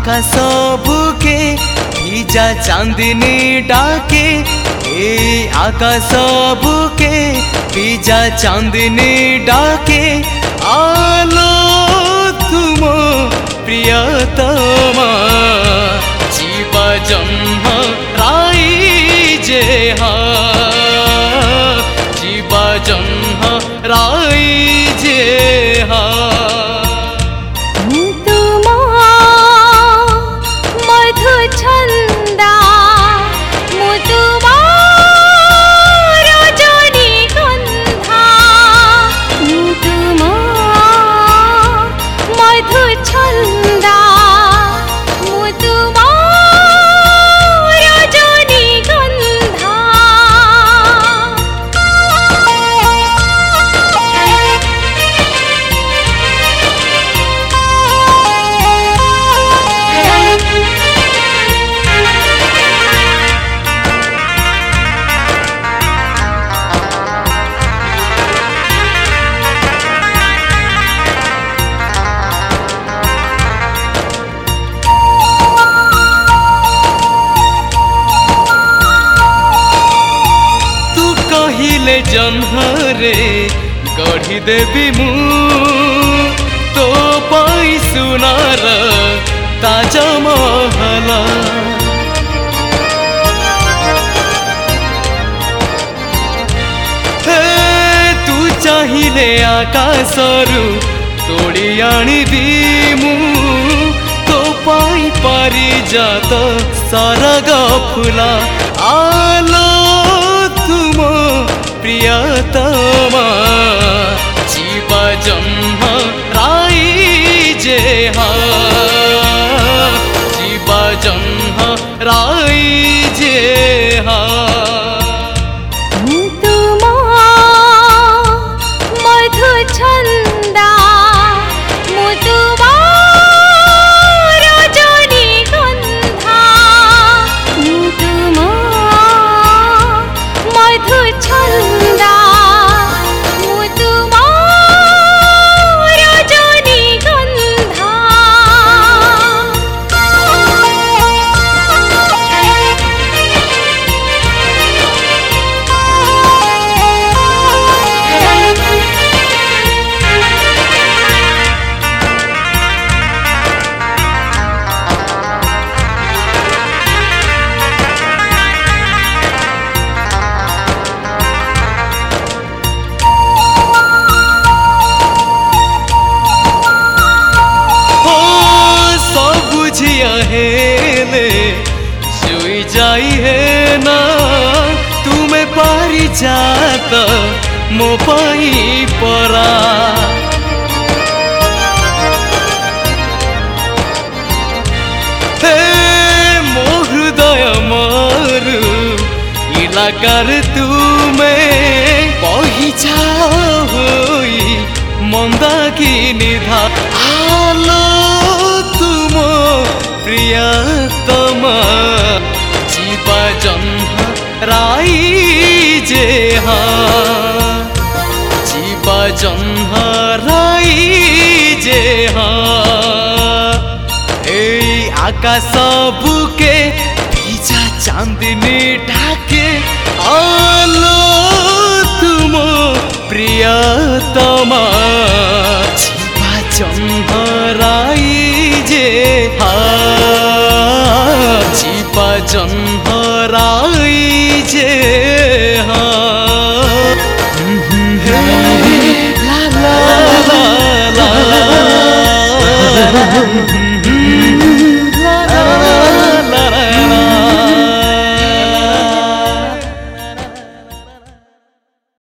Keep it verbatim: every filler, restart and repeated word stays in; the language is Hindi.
आकाश बुके ভিজা চাঁদনি ডাকে এই আকাশ বুকে ভিজা চাঁদনি ডাকে আলো তুম প্রিয়তমা জীবা জন্ম রাই যে হা জীবা জন্ম রাই যে হা जन्हरे गढ़ी देवी मु तो पाई सुनार ताजमहल हे तू चाहिए आकाशरू तोड़ी आनिबी मु तो पाई पारी जात सरग फुला आलो तुम प्रियतमा जीवा जन्म राई जे हा जीवा जन्म राई जे हा जुई जाई है ना तुम्हें पारी जात मो पाई परा हे मो हृदय मारू इलाकार तुम्हें पही जाओ मंदाकिनी धा आलो तुम प्रियतमा जीवा जन्म राई जे हा जीवा जन्म राई जे हा ए आकाश बुके ভিজা चांदनी ढाके आलो तुम प्रियतमा जीवा जन्म राई जे हा जीवा जन्म राई जे हा ला ला ला ला ला